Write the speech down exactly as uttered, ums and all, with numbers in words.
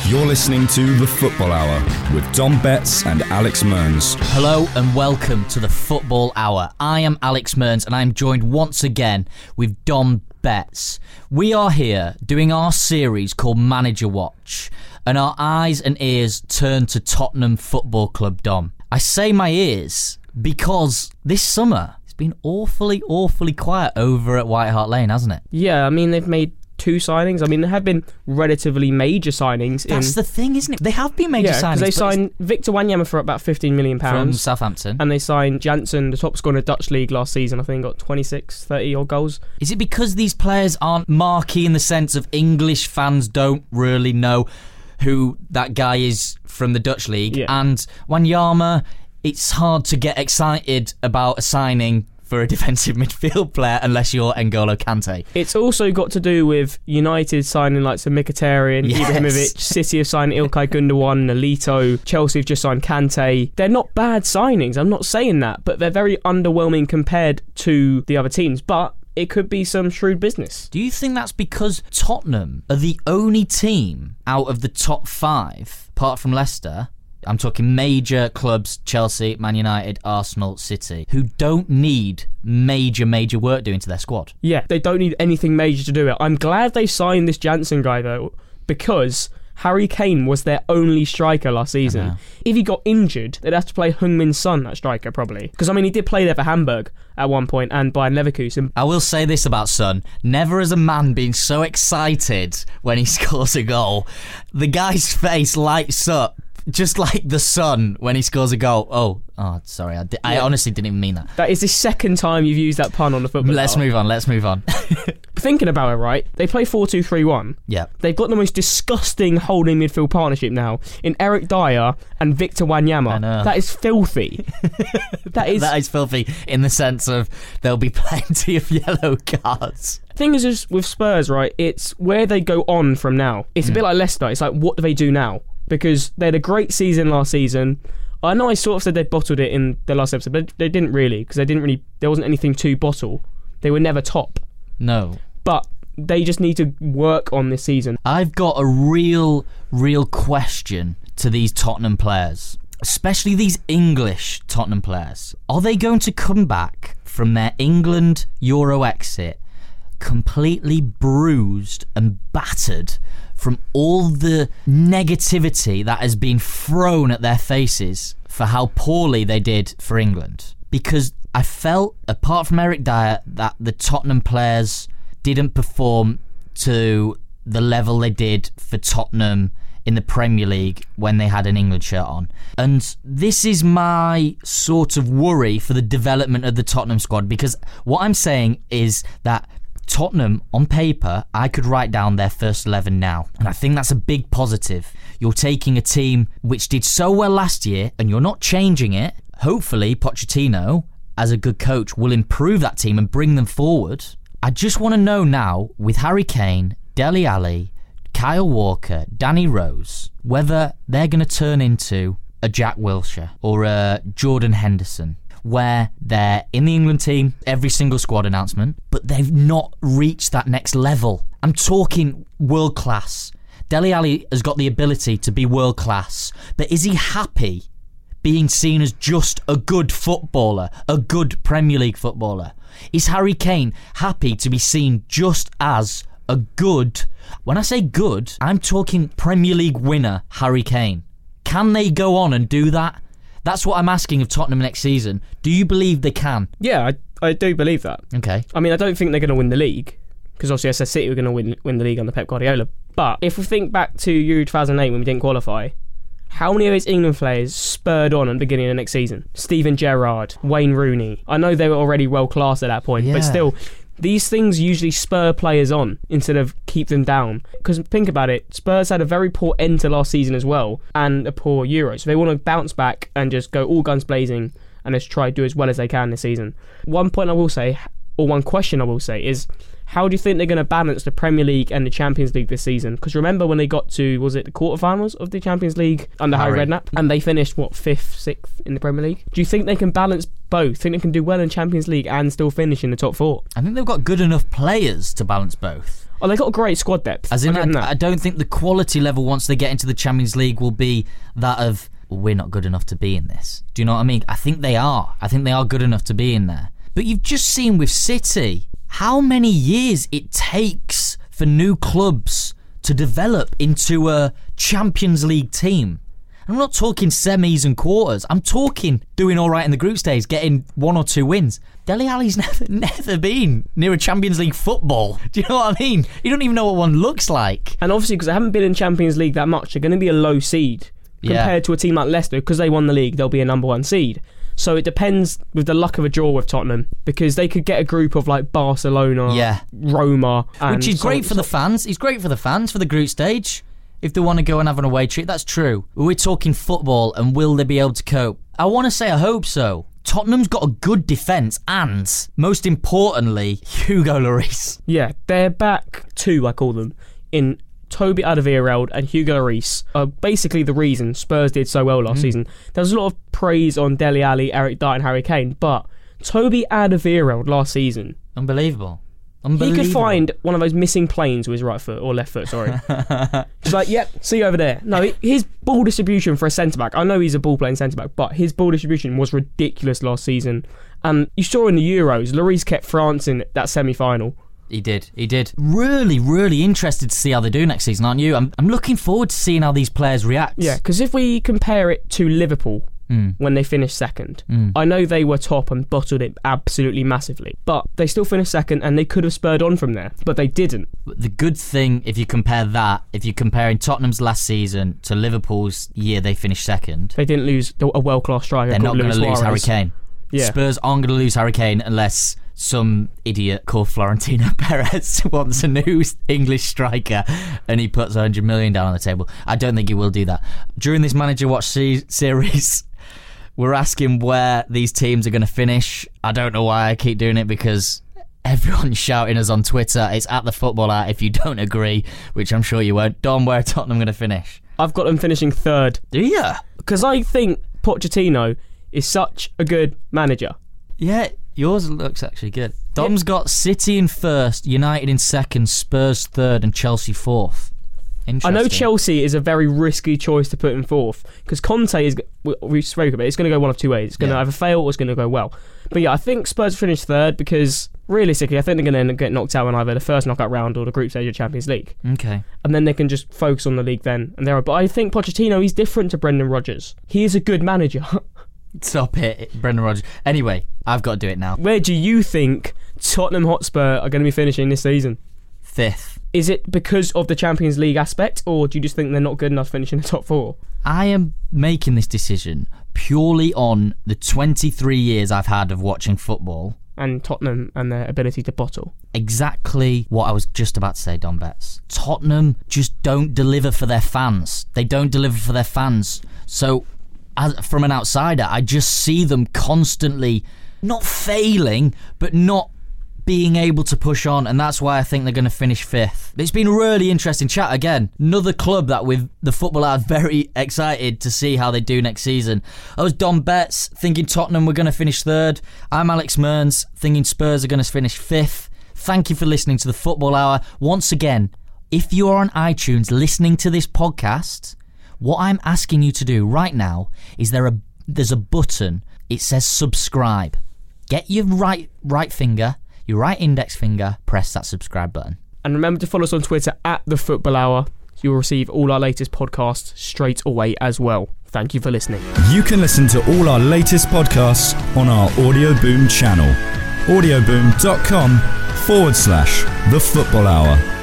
You're listening to The Football Hour with Dom Betts and Alex Mearns. Hello and welcome to The Football Hour. I am Alex Mearns and I am joined once again with Dom Betts. We are here doing our series called Manager Watch, and our eyes and ears turn to Tottenham Football Club, Dom. I say my ears because this summer it's been awfully, awfully quiet over at White Hart Lane, hasn't it? Yeah, I mean, they've made two signings. I mean, there have been relatively major signings. That's in, the thing, isn't it? They have been major yeah, signings. They signed Victor Wanyama for about fifteen million pounds. From Southampton. And they signed Janssen, the top scorer in the Dutch league last season. I think got twenty-six, thirty odd goals. Is it because these players aren't marquee in the sense of English fans don't really know who that guy is from the Dutch league? Yeah. And Wanyama, it's hard to get excited about a signing for a defensive midfield player unless you're N'Golo Kante. It's also got to do with United signing like some Mkhitaryan, Yes. Ibrahimovic, City have signed Ilkay Gundogan, Nolito, Chelsea have just signed Kante. They're not bad signings, I'm not saying that, but they're very underwhelming compared to the other teams. But it could be some shrewd business. Do you think that's because Tottenham are the only team out of the top five, apart from Leicester, I'm talking major clubs, Chelsea, Man United, Arsenal, City, who don't need major, major work doing to their squad? Yeah, they don't need anything major to do it. I'm glad they signed this Janssen guy, though, because Harry Kane was their only striker last season. If he got injured, they'd have to play Heung-min Son, that striker, probably. Because, I mean, he did play there for Hamburg at one point and Bayern Leverkusen. I will say this about Son. Never has a man been so excited when he scores a goal. The guy's face lights up just like the sun when he scores a goal. Oh, oh, sorry. I, di- I Yeah. honestly didn't even mean that. That is the second time you've used that pun on the football. Let's hour. move on. Let's move on. Thinking about it, right? They play four two three one. Yeah. They've got the most disgusting holding midfield partnership now in Eric Dyer and Victor Wanyama. I know. That is filthy. that is. That is filthy in the sense of there'll be plenty of yellow cards. Thing is, is with Spurs, right? It's where they go on from now. It's a bit like Leicester. It's like, what do they do now? Because they had a great season last season. I know I sort of said they bottled it in the last episode, but they didn't really, because they didn't really. There wasn't anything to bottle. They were never top. No. But they just need to work on this season. I've got a real, real question to these Tottenham players, especially these English Tottenham players. Are they going to come back from their England Euro exit completely bruised and battered from all the negativity that has been thrown at their faces for how poorly they did for England? Because I felt, apart from Eric Dyer, that the Tottenham players didn't perform to the level they did for Tottenham in the Premier League when they had an England shirt on. And this is my sort of worry for the development of the Tottenham squad, because what I'm saying is that Tottenham, on paper, I could write down their first eleven now. And I think that's a big positive. You're taking a team which did so well last year and you're not changing it. Hopefully, Pochettino, as a good coach, will improve that team and bring them forward. I just want to know now, with Harry Kane, Dele Alli, Kyle Walker, Danny Rose, whether they're going to turn into a Jack Wilshere or a Jordan Henderson, where they're in the England team, every single squad announcement, but they've not reached that next level. I'm talking world class. Dele Alli has got the ability to be world class, but is he happy being seen as just a good footballer, a good Premier League footballer? Is Harry Kane happy to be seen just as a good, when I say good, I'm talking Premier League winner Harry Kane? Can they go on and do that? That's what I'm asking of Tottenham next season. Do you believe they can? Yeah, I, I do believe that. Okay. I mean, I don't think they're going to win the league, because obviously I said City were going to win win the league under Pep Guardiola. But if we think back to Euro two thousand eight when we didn't qualify, how many of those England players spurred on at the beginning of the next season? Steven Gerrard, Wayne Rooney. I know they were already world class at that point, Yeah. but still, these things usually spur players on instead of keep them down. Because think about it, Spurs had a very poor end to last season as well, and a poor Euro. So they want to bounce back and just go all guns blazing and just try to do as well as they can this season. One point I will say, or one question I will say, is how do you think they're going to balance the Premier League and the Champions League this season? Because remember when they got to, was it the quarterfinals of the Champions League under Harry, Harry Redknapp? And they finished, what, fifth, sixth in the Premier League? Do you think they can balance both? Think they can do well in Champions League and still finish in the top four? I think they've got good enough players to balance both. Oh, they got a great squad depth. As in, I, I, I don't think the quality level once they get into the Champions League will be that of, well, we're not good enough to be in this. Do you know what I mean? I think they are. I think they are good enough to be in there. But you've just seen with City how many years it takes for new clubs to develop into a Champions League team. I'm not talking semis and quarters. I'm talking doing all right in the group stage, getting one or two wins. Dele Alli's never, never been near a Champions League football. Do you know what I mean? You don't even know what one looks like. And obviously, because they haven't been in Champions League that much, they're going to be a low seed compared Yeah. to a team like Leicester. Because they won the league, they'll be a number one seed. So it depends with the luck of a draw with Tottenham, because they could get a group of like Barcelona, Yeah. Roma, and Which is so- great for the so- fans. It's great for the fans for the group stage. If they want to go and have an away trip, that's true. We're talking football, and will they be able to cope? I want to say I hope so. Tottenham's got a good defence, and most importantly, Hugo Lloris. Yeah, they're back two, I call them, in Toby Alderweireld and Hugo Lloris are basically the reason Spurs did so well last Mm. season. There was a lot of praise on Dele Alli, Eric Dyer and Harry Kane, but Toby Alderweireld last season, Unbelievable. he Unbelievable. could find one of those missing planes with his right foot, or left foot, sorry. Just like, yep, see you over there. No, his ball distribution for a centre-back, I know he's a ball-playing centre-back, but his ball distribution was ridiculous last season. And you saw in the Euros, Lloris kept France in that semi-final. He did. He did. Really, really interested to see how they do next season, aren't you? I'm, I'm looking forward to seeing how these players react. Yeah, because if we compare it to Liverpool, Mm. when they finished second. Mm. I know they were top and bottled it absolutely massively, but they still finished second and they could have spurred on from there, but they didn't. But the good thing, if you compare that, if you're comparing Tottenham's last season to Liverpool's year they finished second, They didn't lose a world-class striker. they're not going to lose Harry Kane. Yeah. Spurs aren't going to lose Harry Kane unless some idiot called Florentino Perez wants a new English striker and he puts one hundred million down on the table. I don't think he will do that. During this Manager Watch se- series, we're asking where these teams are going to finish. I don't know why I keep doing it, because everyone's shouting us on Twitter. It's at the Football Hour if you don't agree, which I'm sure you won't. Dom, where are Tottenham going to finish? I've got them finishing third. Do you? Because I think Pochettino is such a good manager. Yeah, yours looks actually good. Dom's got City in first, United in second, Spurs third, and Chelsea fourth. I Interesting. know Chelsea is a very risky choice to put in fourth, because Conte is, we- we spoke about it, it's going to go one of two ways. It's going to Yeah. either fail or it's going to go well. But yeah, I think Spurs finish third because realistically I think they're going to get knocked out in either the first knockout round or the group stage of Champions League. Okay. And then they can just focus on the league then. And there. But I think Pochettino, he's different to Brendan Rodgers. He is a good manager. Stop it, Brendan Rodgers. Anyway, I've got to do it now. Where do you think Tottenham Hotspur are going to be finishing this season? Fifth. Is it because of the Champions League aspect, or do you just think they're not good enough to finish in the top four? I am making this decision purely on the twenty-three years I've had of watching football. And Tottenham and their ability to bottle. Exactly what I was just about to say, Don Betts. Tottenham just don't deliver for their fans. They don't deliver for their fans. So, as, from an outsider, I just see them constantly not failing, but not being able to push on, and that's why I think they're going to finish fifth. It's been a really interesting chat again. Another club that with the Football Hour very excited to see how they do next season. I was Don Betts thinking Tottenham were going to finish third. I'm Alex Mearns thinking Spurs are going to finish fifth. Thank you for listening to the Football Hour. Once again, if you are on iTunes listening to this podcast, what I'm asking you to do right now is there a there's a button. It says subscribe. Get your right right finger, your right index finger, press that subscribe button. And remember to follow us on Twitter at The Football Hour. So you'll receive all our latest podcasts straight away as well. Thank you for listening. You can listen to all our latest podcasts on our Audio Boom channel. audioboom.com forward slash The Football Hour.